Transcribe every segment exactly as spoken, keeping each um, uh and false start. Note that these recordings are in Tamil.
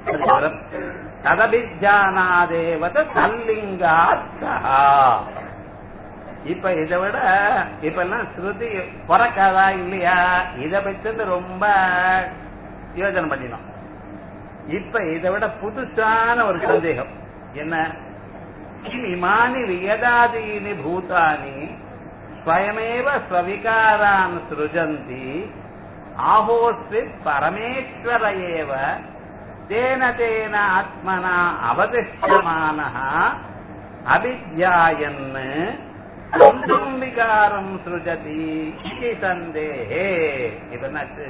ததபிஜானாதேவத தல்லிங்காத்தா. இப்ப இதை விட இப்ப எல்லாம் ஸ்ருதி பிறக்காதா இல்லையா இதை பற்றி ரொம்ப யோசனை பண்ணினோம். இப்ப இதை விட புதுசான ஒரு சந்தேகம் என்ன? இமானி வியதாதீனி பூதானி ஸ்வயமேவ ஸ்வவிகாரான் ஸ்ருஜந்தி ஆஹோஸ்வித் பரமேஸ்வர ஏவ தேன தேன ஆத்மனா அவதிஷ்யமானஹ அபித்யாயன் சந்தம் விகாரம் ஸ்ருஜதி இதி சந்தேஹே. இப்ப என்னாச்சு?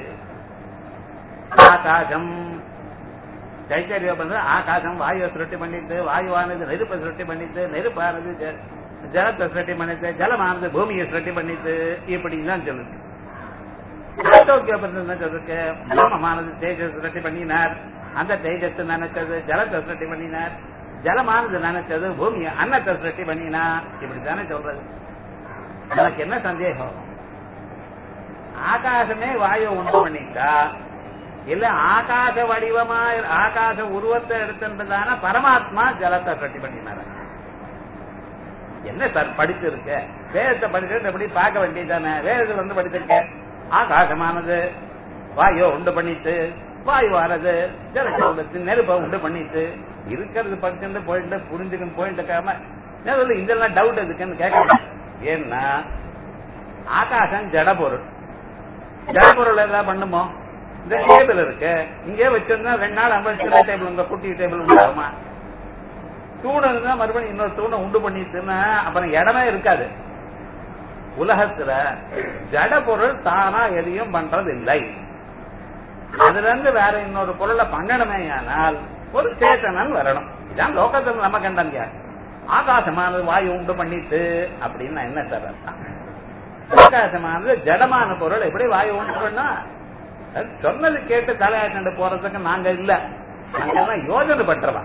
ஆகாசம் தைத்தரியம் பண்ற ஆகாசம் வாயுவை சுருட்டி பண்ணிட்டு, வாயுவானது நெருப்பை சுருட்டி பண்ணிட்டு, நெருப்பானது ஜலத்தை சுருட்டி பண்ணிட்டு, ஜலமானது பூமியை சுருட்டி பண்ணிட்டு, இப்படிதான் சொல்லுது. சொல்லிருக்கு பிரம்மமானது தேஜஸ் சுருட்டி பண்ணினார், அந்த தேஜஸ் நினைச்சது ஜலத்தை சுருட்டி பண்ணினார், ஜலமானது நினைச்சது பூமியை அன்னத்தை சுருட்டி பண்ணினா, இப்படித்தானே சொல்றது. எனக்கு என்ன சந்தேகம்? ஆகாசமே வாயு உண்டு பண்ணிட்டா இல்ல ஆகாச வடிவமா ஆகாச உருவத்தை எடுத்துன்றதான பரமாத்மா ஜலத்தை கட்டி பண்ணினார? என்ன சார் படிச்சிருக்க? வேதத்தை படிச்சுட்டு எப்படி பார்க்க வேண்டியதானே? வேதத்துல வந்து படிச்சிருக்க ஆகாசமானது வாயு உண்டு பண்ணிட்டு, வாயுவானது ஜலத்தை நெருப்பை உண்டு பண்ணிட்டு இருக்கிறது படிச்சுட்டு போயிட்டு புரிஞ்சுக்கணும் போயிட்டு இருக்காம இதெல்லாம் டவுட் எதுக்குன்னு கேட்க. ஏன்னா ஆகாசம் ஜட பொருள். ஜட பொருள் எல்லாம் பண்ணுமோ? இந்த டேபிள் இருக்கு, இங்கே வச்சிருந்தா ரெண்டு நாள் ஐம்பது டேபிள் உங்க குட்டி டேபிள் உண்டாகுமா? தூண் இருந்தா மறுபடியும் இன்னொரு தூணை உண்டு பண்ணிட்டுன்னா அப்புறம் இடமே இருக்காது. உலகத்துல ஜட பொருள் தானா எதையும் பண்றது இல்லை. அதுல இருந்து வேற இன்னொரு பொருளை பண்ணணுமே ஆனால் ஒரு சேத்தனன் வரணும். இதான் லோகத்துல நம்ம கண்டங்க. ஆகாசமானது வாயு உண்டு பண்ணிட்டு அப்படின்னா என்ன சார் அர்த்தம்? ஆகாசமானது ஜடமான பொருள் எப்படி வாயு உண்டு பண்ணா? சொன்னது கேட்டு தலையாட்டு போறதுக்கு நாங்க இல்ல, நாங்க யோஜனை பண்றவா.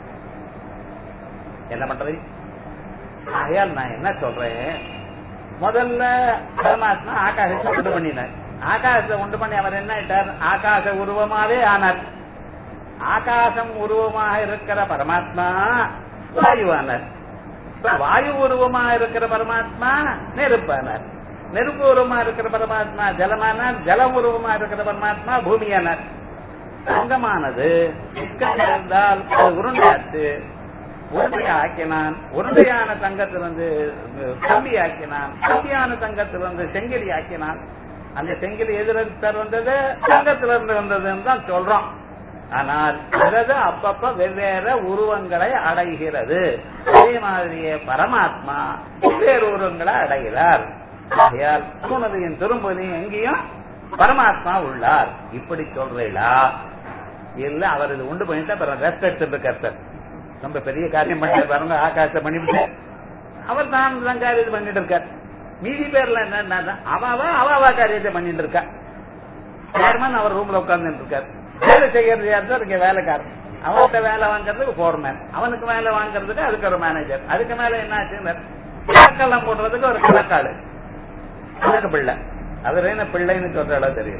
என்ன பண்றது? ஆயால் நான் என்ன சொல்றேன், முதல்ல பரமாத்மா ஆகாசத்தை உண்டு பண்ணினார். ஆகாசத்தை உண்டு பண்ணி அவர் என்ன ஆயிட்டார்? ஆகாச உருவமாவே ஆனார். ஆகாசம் உருவமாக இருக்கிற பரமாத்மா வாயுவானார். வாயு உருவமாக இருக்கிற பரமாத்மா நெருப்பானார். நெருப்பு உருவமா இருக்கிற பரமாத்மா ஜலமானார். ஜல உருவமா இருக்கிற பரமாத்மா பூமியானார். தங்கமானது இருந்தால் உருண்டையாச்சு, உருண்டையா ஆக்கினான். உருண்டையான தங்கத்திலிருந்து கம்பி ஆக்கினான். கம்பியான தங்கத்திலிருந்து செங்கிலி ஆக்கினான். அந்த செங்கிலி எதிர்த்து வந்தது தங்கத்திலிருந்து வந்ததுன்னு தான் சொல்றோம். ஆனால் அது அப்பப்ப வெவ்வேறு உருவங்களை அடைகிறது. அதே மாதிரியே பரமாத்மா வெவ்வேறு உருவங்களை அடைகிறார். தூணதையும் திரும்பதையும் எங்கேயும் பரமாத்மா உள்ளார். இப்படி சொல்றீங்களா? இல்ல அவர் இது உண்டு பண்ணிட்டு ரெஸ்ட் எடுத்துட்டு இருக்கார் சார். ரொம்ப பெரிய காரியம் பண்ணிட்டு பாருங்க, ஆகாசத்தை பண்ணிவிட்டு அவர் தான் தான் காரியத்தை பண்ணிட்டு இருக்கார். மீதி பேர்ல என்ன அவாவா அவாவா காரியத்தை பண்ணிட்டு இருக்கா. சேர்மன் அவர் ரூம்ல உட்கார்ந்து இருக்கார். வேலை செய்யறது யாரு தான் இருக்கு? வேலைக்காரன். அவன்கிட்ட வேலை வாங்கறதுக்கு போர்மேன், அவனுக்கு வேலை வாங்கறதுக்கு அதுக்கு ஒரு மேனேஜர், அதுக்கு மேல என்ன ஆச்சு கணக்கெல்லாம் போடுறதுக்கு ஒரு கணக்காளு, அதுக்கு பிள்ளை. அவர் என்ன பிள்ளைன்னு சொல்றாளோ தெரியல.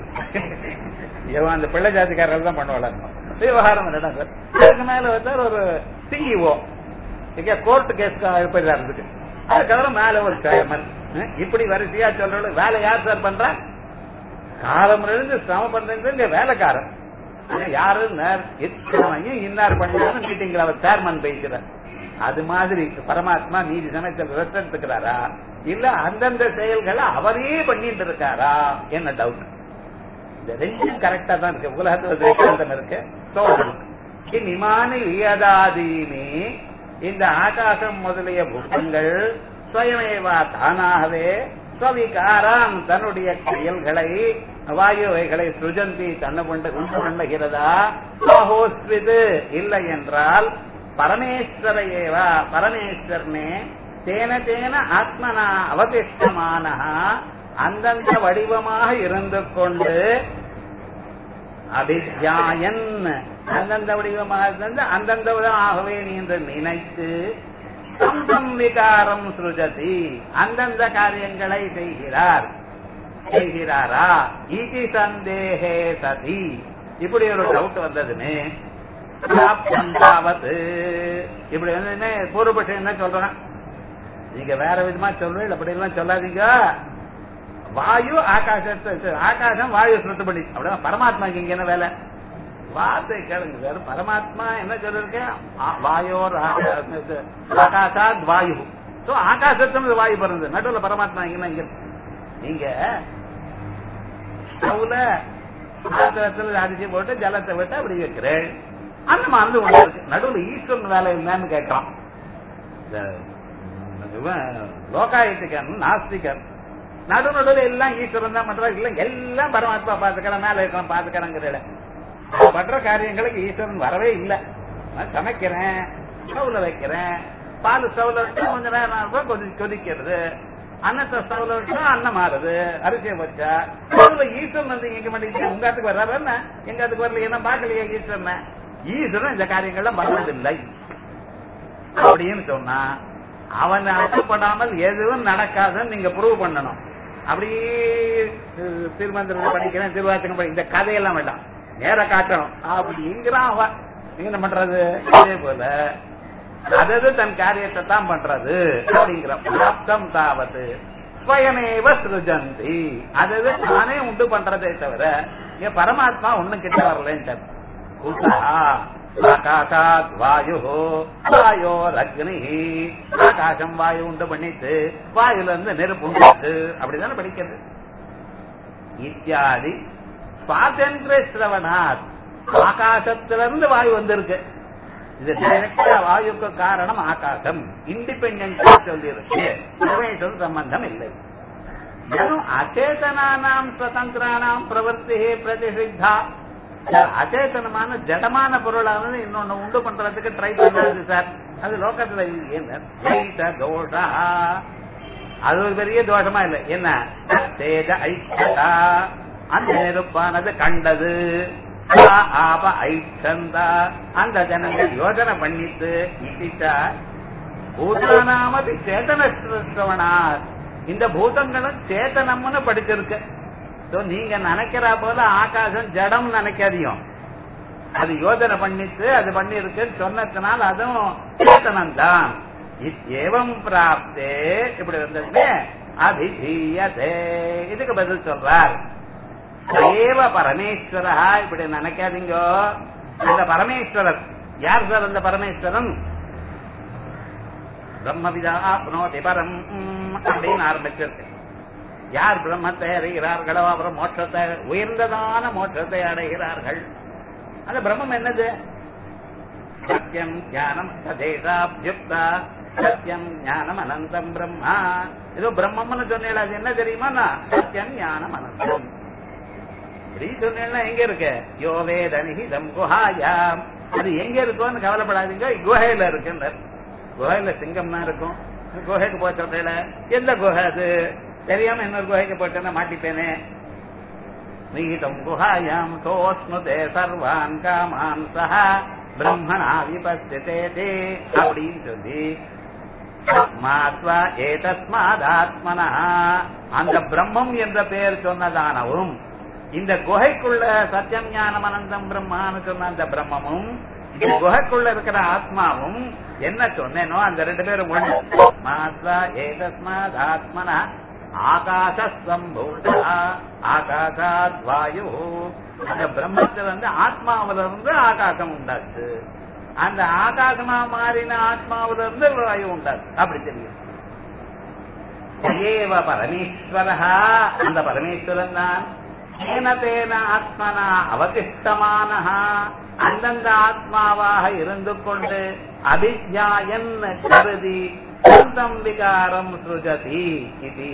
அந்த பிள்ளை ஜாதிக்காரர்கள் தான் பண்ணுவாங்க விவகாரம். சார் அதுக்கு மேல வந்து ஒரு சிஇஓ கோர்ட் கேஸ்க்கு போயிடுறாரு. அதுக்கப்புறம் மேல ஒரு சேர்மன். இப்படி வரிசையா சொல்ற வேலை யார் சார் பண்றா? காலம் இருந்து சிரமம் பண்றது வேலைக்காரன். யாரு இன்னார் பண்ணாலும் மீட்டிங்ல அவர் சேர்மன் பேசுறார். அது மாதிரி பரமாத்மா மீதி சமயத்தில் ரெஸ்ட் எடுத்துக்கிறாரா இல்ல அந்தந்த செயல்களை அவரே பண்ணிட்டு இருக்காரா? என்ன டவுட்? இந்த ரெண்டும் கரெக்டா தான் இருக்கு. உலகத்துல இருக்கு. இமானி வியதாதீனி இந்த ஆகாசம் முதலிய பூதங்கள் சுயமேவா தானாகவே ஸ்வவிகாரான் தன்னுடைய செயல்களை வாயுவைகளை சுஜந்தி தன்னை கொண்டு உண்டு பண்ணுகிறதா? இல்லை என்றால் பரமேஸ்வர ஏவா பரமேஸ்வரனே தேன தேன ஆத்மனா அவதிஷ்டமான அந்தந்த வடிவமாக இருந்து கொண்டு அபித்யாயன் அந்தந்த வடிவமாக இருந்து அந்தந்த ஆகவே என்று நினைத்து சந்தம் விகாரம் சுருஜதி அந்தந்த காரியங்களை செய்கிறார் செய்கிறாரா? இதி சந்தேகே சதி. இப்படி ஒரு டவுட் வந்ததுன்னு இப்படி வந்து என்ன பூர்வபட்சம் என்ன சொல்றேன், நீங்க வேற விதமா சொல்றீங்க, அப்படி எல்லாம் சொல்லாதீங்க. வாயு ஆகாசத்தை, ஆகாசம் வாயு சுருட்டு பண்ணி அப்படிதான். பரமாத்மாக்கு இங்க என்ன வேலை? வார்த்தை கேளுங்க. வேற பரமாத்மா என்ன சொல்லிருக்கேன், வாயோர் ஆகாசாத் வாயு. ஆகாசத்துல வாயு பிறந்தது, நடுவில் பரமாத்மா இங்க இங்க. நீங்க ஸ்டவ்ல ஆத்திரத்தில் அரிசி போட்டு ஜலத்தை விட்டு அப்படி வைக்கிறேன், அந்த மருந்து ஒண்ணு இருக்கு. நடுவில் ஈஸ்வரன் வேலை இல்லைன்னு கேட்கறான் லோகாயத்திகன் நாஸ்திகன். நடு நடுவில் எல்லாம் ஈஸ்வரன் தான் பண்றாரு, இல்ல எல்லாம் பரமாத்மா பாத்துக்கிறேன், மேல இருக்கலாம் பாத்துக்கிறேங்கிற பண்ற காரியங்களுக்கு ஈஸ்வரன் வரவே இல்லை. நான் சமைக்கிறேன், ஸ்டவ்ல வைக்கிறேன், பால் ஸ்டவ்ல வச்சு கொஞ்ச நேரம் கொதி கொதிக்கிறது, அன்னத்தை ஸ்டவ்ல வச்சா அன்னம் மாறுது, அரிசியை வச்சா ஈஸ்வரன் வந்து எங்க மாட்டேங்குது. உங்காத்துக்கு வர்றாரு என்ன, எங்காத்துக்கு வரல, என்ன பாக்கலையே ஈஸ்வரன். ஈஸ்வரன் இந்த காரியங்கள்லாம் பண்ணதில்லை அப்படின்னு சொன்னா அவன் அச்சப்படாமல் எதுவும் நடக்காதுன்னு நீங்க ப்ரூவ் பண்ணணும். அப்படி திருமந்திரம் படிக்கிறேன், திருவாச்சகம் படி, இந்த கதையெல்லாம் வேண்டாம், நேர காட்டணும் அப்படிங்கிறான் அவன். என்ன பண்றது? அதே போல அதது தன் காரியத்தை தான் பண்றது அப்படிங்கிற பிராப்தம் தாவது ஸ்வயமேவ சிருஜந்தி. அதது தானே உண்டு பண்றதே தவிர ஏன் பரமாத்மா ஒண்ணு கிட்ட வரலன்ட்டு. ஆகாசாத் வாயு வாயோர் அக்னி, ஆகாசம் வாயு உண்டு பண்ணிட்டு வாயுல இருந்து நெருப்பு உண்டு, அப்படிதானே படிக்கிறது. இத்தியாதி சுவாதந்திர சிரவணாத், ஆகாசத்திலிருந்து வாயு வந்திருக்கு. இது டைரக்டா வாயுக்கு காரணம் ஆகாசம், இண்டிபெண்டன்டா சொல்லி இருக்கு, சம்பந்தம் இல்லை. அச்சேதனானாம் சுதந்திரானாம் பிரவர்த்தி பிரதிஷித்தா, அச்சேதனமான ஜடமான பொருளானது இன்னொன்னு உண்டு பண்றதுக்கு ட்ரை பண்ணாது சார். அது லோகத்துல என்ன தோஷா, அது ஒரு பெரிய தோஷமா இல்லை. என்ன தேஜ ஐக்கியதா, அந்த நெருப்பானது கண்டது, ஆப ஐச்சந்தா, அந்த ஜனங்கள் யோஜனை பண்ணிட்டு பூதானாமதி சேதனஸ்ரவணா, இந்த பூதங்களும் சேதனம்னு படிச்சிருக்கு. நீங்க நினைக்கிற போல ஆகாசம் ஜடம் நினைக்காதியும், அது யோஜனை பண்ணிட்டு அது பண்ணி இருக்குன்னு சொன்னதுனால அதுவும் சேதனம் தான். ஏவம் பிராப்தே, இப்படி வந்தது அபிதீயதே, இதுக்கு பதில் சொல்றார். ஏவ பரமேஸ்வரா, இப்படி நினைக்காதீங்க. இந்த பரமேஸ்வரர் யார் சார்? அந்த பரமேஸ்வரன் பிரம்மவிதா ஆப்னோதி பரம் அப்படின்னு ஆரம்பிச்சிருக்கு. யார் பிரம்மத்தை அடைகிறார்களோ அவர் மோட்சத்தை, உயர்ந்ததான மோட்சத்தை அடைகிறார்கள். அந்த பிரம்மம் என்னது? சத்தியம் ஞானம் சதேசாப்யுக்தா, சத்தியம் ஞானம் அனந்தம் பிரம்மா. ஏதோ பிரம்மம்னு சொன்னேன், அது என்ன தெரியுமா? சத்தியம் ஞானம் அனந்தம். இப்படி சொன்னா எங்க இருக்கு? யோ வேதனிஹிதம் குஹாயாம், அது எங்க இருக்கும்னு கவலைப்படாதீங்க, குஹையில இருக்கு. குஹையில சிங்கம் தான் இருக்கும். குஹைக்கு போய் சொல்றேன், எந்த குஹை அது தெரியாம இன்னொரு குஹைக்கு போட்டேன்னா மாட்டிப்பேனே. நிஹிதம் குஹாயாம் சோஸ்னுதே சர்வான் காமான் சஹா பிரம்மணா விபஸ்திதே அப்படின்னு சொல்லி ஏதஸ்மாதாத்மனா, அந்த பிரம்மம் என்ற பெயர் சொன்னதானவும் இந்த குகைக்குள்ள சத்தியம் ஞானம் அனந்தம் பிரம்மான்னு சொன்ன அந்த பிரம்மமும் இந்த குகைக்குள்ள இருக்கிற ஆத்மாவும் என்ன சொன்னேனோ அந்த ரெண்டு பேரும் ஏதஸ்மாதாத்மனா ஆகாசம்பூதா ஆகாசாத் வாயு. அந்த பிரம்மத்துல இருந்து ஆத்மாவில இருந்து ஆகாசம் உண்டாச்சு, அந்த ஆகாசமா மாறின ஆத்மாவில இருந்து வாயு உண்டாச்சு. அப்படி தெரியும். ஏவ பரமேஸ்வரஹா, அந்த பரமேஸ்வரன் தான் ஏனதேன ஆத்மனா அவதிஷ்டமானஹா, அந்தந்த ஆத்மாவாக இருந்து கொண்டு அபிஜாயன் கருதி சொந்தம் விகாரம் சுஜதி இது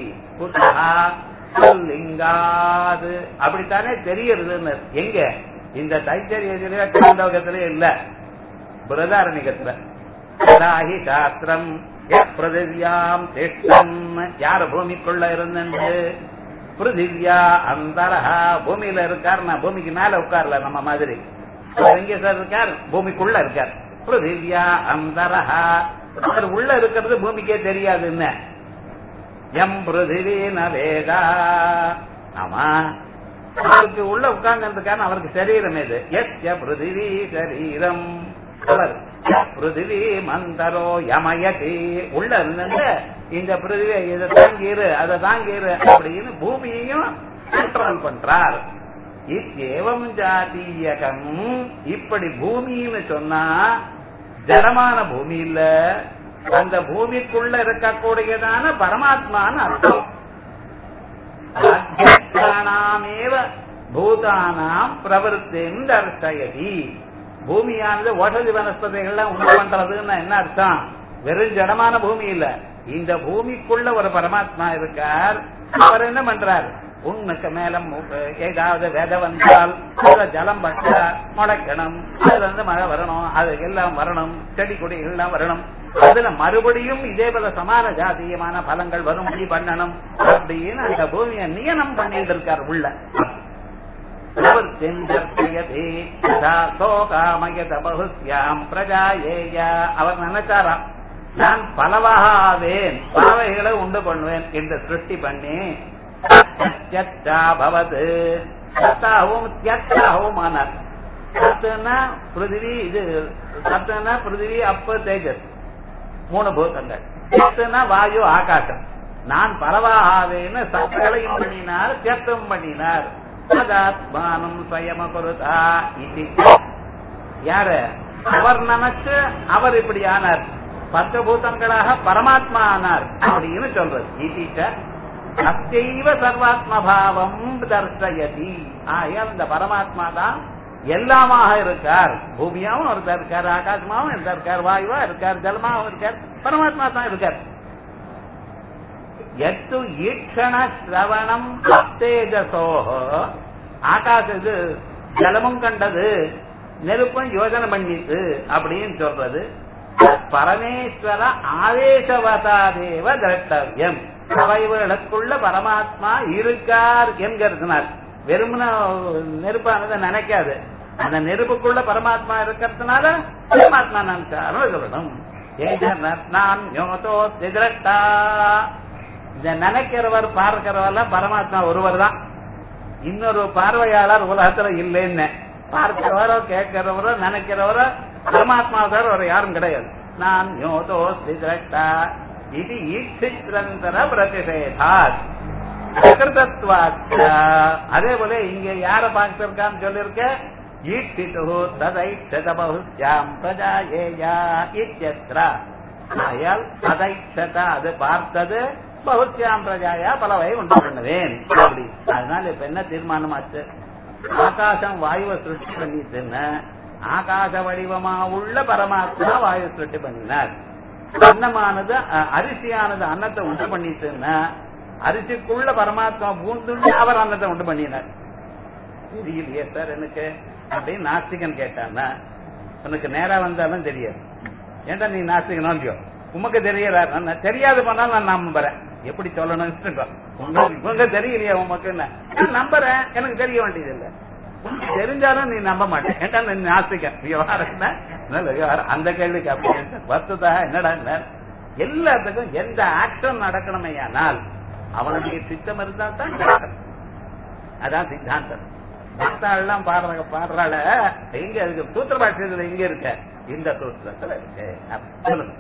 லிங்காது. அப்படித்தானே தெரியுது. எங்க? இந்த தைத்தரியத்திலே காண்டோகத்திலே இல்ல, பிரதாரணிகத்துல. சாஸ்திரம் பிருதிவியாம் திஷ்டம், யார பூமிக்குள்ள இருந்து பிருதிவியா அந்தரஹா, பூமியில இருக்கார். நான் பூமிக்கு மேல உட்கார்ல நம்ம மாதிரி, எங்க சார் இருக்கார்? பூமிக்குள்ள இருக்கார். பிருதிவியா அந்தரஹா, உள்ள இருக்கிறது பூமிக்கே தெரியாது. என்ன எம் பிருதிவி நவேதா, ஆமா அவருக்கு உள்ள உட்கார்ந்து அவருக்கு சரீரம் எது? எஸ்ய பிருதிவி சரீரம். அவர் பிருதிவி மந்தரோ யமயதி. உள்ள இருந்து இந்த பிருதிவி இதை தாங்கிரு அதை தாங்கிரு அப்படின்னு பூமியையும் கண்ட்ரோல் பண்றார். இவ்வம் ஜாதீயகம். இப்படி பூமின்னு சொன்னா ஜடமான பூமி இல்ல, அந்த பூமிக்குள்ள இருக்கக்கூடியதான பரமாத்மான்னு அர்த்தம். பூதானாம் பிரவருத்தின் தர்சயதி. பூமியானது ஓட்டதி வனஸ்பதிகள்லாம் உண்டு பண்றதுன்னு என்ன அர்த்தம்? வெறும் ஜடமான பூமி இல்ல, இந்த பூமிக்குள்ள ஒரு பரமாத்மா இருக்கார். அவர் என்ன பண்றார்? உன்னுக்கு மேல ஏதாவது விதை வந்தால் ஜலம் பட்டா முளைக்கணும், அதுல இருந்து மழை வரணும், அது எல்லாம் வரணும், செடி கொடிகள் எல்லாம் வரணும், அதுல மறுபடியும் இதே போல சமான ஜாதியமான பலங்கள் வரும்படி பண்ணணும் அப்படின்னு அந்த பூமியை நியமனம் பண்ணிட்டு இருக்கார் உள்ள. அவர் நினைச்சாராம், நான் பலவாவேன், பறவைகளை உண்டு பண்ணுவேன் என்று சிருஷ்டி பண்ணி பிருத்திவி இது சத்துனா பிருத்திவி அப்ப தேஜஸ் மூணு பூதங்கள், சத்துனா வாயு ஆகாசம். நான் பரவாவேன்னு சத்துகளையும் பண்ணினார், தியத்தும் பண்ணினார். சதாத்மானம் ஸ்வயம குருதா. யாரு? அவர் நினைச்சு அவர் இப்படி ஆனார், பஞ்சபூதங்களாக பரமாத்மா ஆனார் அப்படின்னு சொல்றது. ஈட்டிட்ட அத்தைவ சர்வாத்மபாவம் தர்சயதி. ஆகையால் இந்த பரமாத்மா தான் எல்லாமாக இருக்கார். பூமியாவும் ஒருத்தர் இருக்கார், ஆகாசமாவும் ஒருத்தர் இருக்கார், வாயுவா இருக்கார், ஜலமாவும் இருக்கார், பரமாத்மா தான் இருக்கார். எத்து ஈக்ஷண சிரவணம் தேஜசோஹோ. ஆகாச இது ஜலமும் கண்டது, நெருப்பும் யோஜனை பண்ணிட்டு அப்படின்னு சொல்றது. பரமேஸ்வர ஆவேசவதாதேவ திரட்டவியம். அவைகளுக்குள்ள பரமாத்மா இருக்கார் என்கிறதுனால வெறுமன நெருப்பானதை நினைக்காது, அந்த நெருப்புக்குள்ள பரமாத்மா இருக்கிறதுனால பரமாத்மா நினைச்சாலும் சொல்லணும். நான் இந்த நினைக்கிறவர் பார்க்கிறவர் பரமாத்மா ஒருவர் தான், இன்னொரு பார்வையாளர் உலகத்துல இல்லைன்னு. பார்க்கிறவரோ கேட்கிறவரோ நினைக்கிறவரோ பரமாத்மா தவிர ஒரு யாரும் கிடையாது. நான் யோதோ திரட்டா இது ஈட்சித்திரந்தர பிரதிஷேதாத் பிரகிருதத்வாச்ச. அதே போல இங்க யார பார்த்திருக்கான்னு சொல்லிருக்க, ஈட்சித்து ததைட்சத பகுஸ்யாம் பிரஜாயேயா இத்யத்ர. ஆயால் ததைட்சத அது பார்த்தது, பகுஸ்யாம் பிரஜாயா பலவை உண்டு பண்ணுவேன் அப்படி. அதனால இப்ப என்ன தீர்மானமாச்சு? ஆகாசம் வாயுவை சிருஷ்டி பண்ணிட்டுன்னு ஆகாச வடிவமா உள்ள பரமாத்மா வாயு சிருஷ்டி பண்ணினார். அன்னமானது அரிசியானது அன்னத்தை உண்டு பண்ணிட்டுன்னா அரிசிக்குள்ள பரமாத்மா பூந்துண்டு அவர் அன்னத்தை உண்டு பண்ணினார். தெரியலையே சார் எனக்கு அப்படின்னு நாஸ்திகன் கேட்டான்னா, உனக்கு நேரா வந்தாலும் தெரியாது. ஏன்டா நீ நாஸ்திகனோ இல்லையோ, உமக்கு தெரியறாரு, தெரியாது பண்ணாலும் நான் நம்புறேன். எப்படி சொல்லணும்? உங்க தெரியலையா உமக்கு? நான் நம்புறேன், எனக்கு தெரிய வேண்டியது இல்லை. தெரிஞ்சாலும் நீ நம்ப மாட்டேன், ஏன்டா நீ நாஸ்திகன். விவகாரம் விவகாரம் அந்த கேள்விக்கு அப்படி வஸ்துதா என்னடா, எல்லாத்துக்கும் எந்த ஆக்ஷன் நடக்கணுமே ஆனால் அவனுடைய சித்தம் இருந்தா தான் நடக்கணும். அதான் சித்தாந்தம். பக்தாள்லாம் பாடுற பாடுறாள் எங்க இருக்கு? சூத்திர பாஷ்யத்துல எங்க இருக்க? இந்த சூத்திரத்துல இருக்கு. சொல்லுங்க.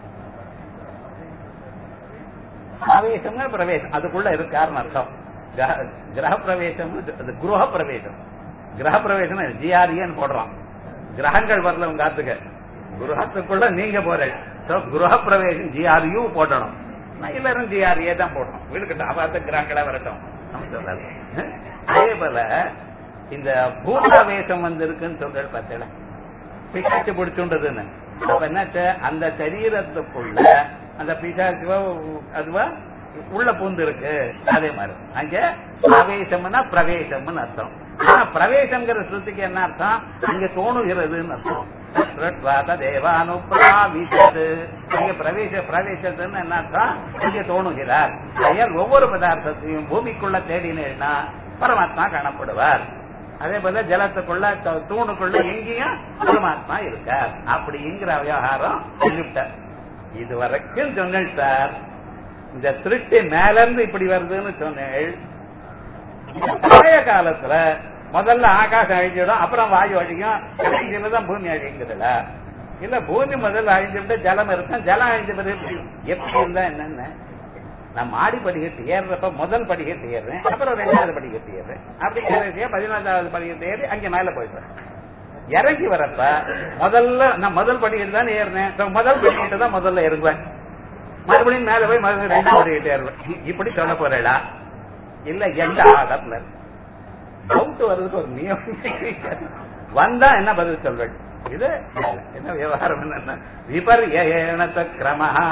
ஆவேசம்னா பிரவேசம் அதுக்குள்ள இருக்காருன்னு அர்த்தம். கிரக பிரவேசம், குருஹ பிரவேசம். கிரக பிரவேசம் ஜிஆர்ஏன்னு போடுறான். கிரகங்கள் வரல உங்க காத்துக்க, குருஹத்துக்குள்ள நீங்க போறேன். குருஹ பிரவேசம் ஜிஆர்யூ போட்டணும். எல்லாரும் ஜிஆர்ஏ தான் போடணும். வீடுகிட்ட அவாத்த கிரகங்களா வரட்டும். அதே போல இந்த பூதாவேசம் வந்து இருக்குன்னு சொல்ற பார்த்தல பிசாச்சு பிடிச்சுன்றதுன்னு. அப்ப என்னாச்சு? அந்த சரீரத்துக்குள்ள அந்த பிசாச்சுவா அதுவா உள்ள பூந்து இருக்கு. அதே மாதிரி அங்க ஆவேசம்னா பிரவேசம்னு அர்த்தம். ஆனா பிரவேசம்ங்கிற ஸ்ருதிக்கு என்ன அர்த்தம்? அங்க தோணுகிறதுன்னு அர்த்தம். தேவானுப்ராவிசது அங்க பிரவேச பிரவேசத்துன்னு என்ன அர்த்தம்? இங்க தோணுகிறார். ஒவ்வொரு பதார்த்தத்தையும் பூமிக்குள்ள தேடினேன்னா பரமாத்மா காணப்படுவார். அதே போல ஜலத்துக்குள்ள தூணுக்குள்ள எங்கேயும் பரமாத்மா இருக்கார் அப்படிங்கிற விவகாரம் சொல்லிவிட்டார். இது வரைக்கும் சொன்னேன் சார். இந்த சிருஷ்டி மேல இருந்து இப்படி வருதுன்னு சொன்னேன். பழைய காலத்துல முதல்ல ஆகாசம் அழிஞ்சிடும், அப்புறம் வாயு அழியும், கடைசியிலதான் பூமி அழிங்குதுல. இல்ல பூமி முதல்ல அழிஞ்சு விட்டு ஜலம் இருக்கும், ஜலம் அழிஞ்ச பிறகு எப்படி இருந்தா என்னன்னு நான் மாடி படிக்கட்டு ஏறுறப்ப முதல் படிக்கட்டு ஏறுறேன், அப்புறம் ரெண்டாவது படிக்கட்டு ஏறுறேன், அப்படி ஏறிய பதினாலாவது படிக்கட்டு ஏறி அங்க மேல போயிடுறேன். இறங்கி வரப்ப முதல்ல நான் முதல் படிக்கட்டு தான் ஏறினேன், முதல் படிக்கட்டு தான் முதல்ல இறங்குவேன், மறுபடியும் மேல போய் மறுபடியும் ரெண்டாவது படிக்கட்டு ஏறுவேன். இப்படி சொல்ல போறேடா இல்ல எந்த ஆர்டர்ல டவுட் வர்றதுக்கு ஒரு நியமம் வந்தா என்ன பதில் சொல்வேன்? இது என்ன விவகாரம் என்ன விபர்யேண கிரமஹா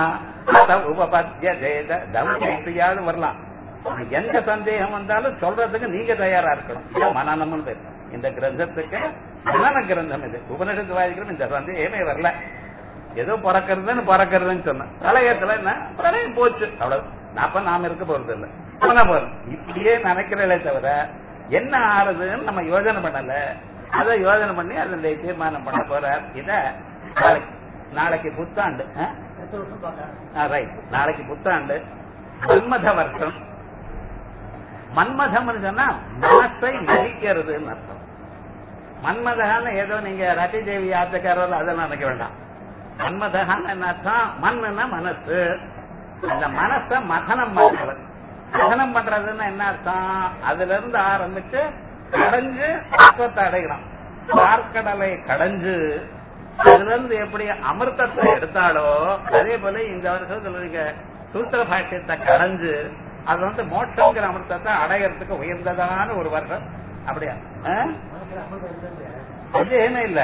உபபத்யாவது வரலாம். எந்த சந்தேகம் வந்தாலும் சொல்றதுக்கு நீங்க தயாரா இருக்கணும். மனநம்னு பேர் இந்த கிரந்தத்துக்கு, மனன கிரந்தம் இது. உபனிஷத்து வாதிக்கிறோம், இந்த சந்தேகமே வரல. ஏதோ பிறக்கிறதுன்னு பிறக்கிறதுன்னு சொன்னேன். பிரளயத்துல என்ன பிரளயம் போச்சு, அவ்வளவு. அப்ப நாம இருக்க போறது இல்லை, போறோம். இப்படியே நினைக்கிறதே தவிர என்ன ஆறுதுன்னு நம்ம யோஜனை பண்ணல. அதை யோஜனை பண்ணி அதனுடைய தீர்மானம் பண்ண போறார். இத நாளைக்கு நாளைக்கு புத்தாண்டு, ரைட், நாளைக்கு புத்தாண்டு மன்மத வருஷம். மன்மதம் சொன்னா மனசை மதிக்கிறதுன்னு அர்த்தம். மன்மதகான்னு ஏதோ நீங்க ரதி தேவி ஆத்தக்காரர் அதெல்லாம் நினைக்க வேண்டாம். மன்மதகான்னு என்ன அர்த்தம்? மண்ணுன்னா மனசு. அந்த மனசை மதனம் பண்றது. மதனம் பண்றதுன்னா என்ன அர்த்தம்? அதுல இருந்து ஆரம்பிச்சு கடைஞ்சு பக்குவத்தை அடையணும். பார்க்கடலை கடைஞ்சு அதுல இருந்து எப்படி அமிர்தத்தை எடுத்தாலோ அதே போல இந்த வருஷத்துல நீங்க சூத்திர பாஷ்யத்தை கடைஞ்சு அது வந்து மோட்சங்கிற அமிர்தத்தை அடையறதுக்கு உயர்ந்ததான ஒரு வருஷம். அப்படியா? அது என்ன இல்ல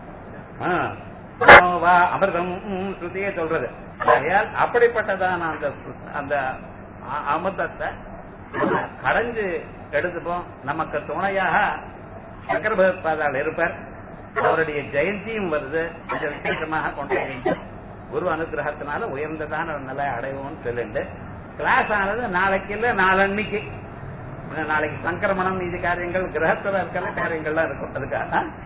அமிர்தம் ஸ்ருதியே சொல்றது. அப்படிப்பட்டதான அந்த அந்த அமிர்தத்தை கடைஞ்சு எடுத்துப்போம். நமக்கு துணையாக சங்கர பகவத்பாதால் இருப்பார். அவருடைய ஜெயந்தியும் வருது. இதை விசேஷமாக கொண்டு குரு அனுகிரகத்தினால உயர்ந்ததான ஒரு நிலை அடைவோம்னு சொல்லிட்டு கிளாஸ் ஆனது நாளைக்கு இல்ல நாளன்னைக்கு. நாளைக்கு சங்கிரமணம் மீது காரியங்கள் கிரகத்துல இருக்கிற காரியங்கள்லாம் இருக்கும். அதுக்காக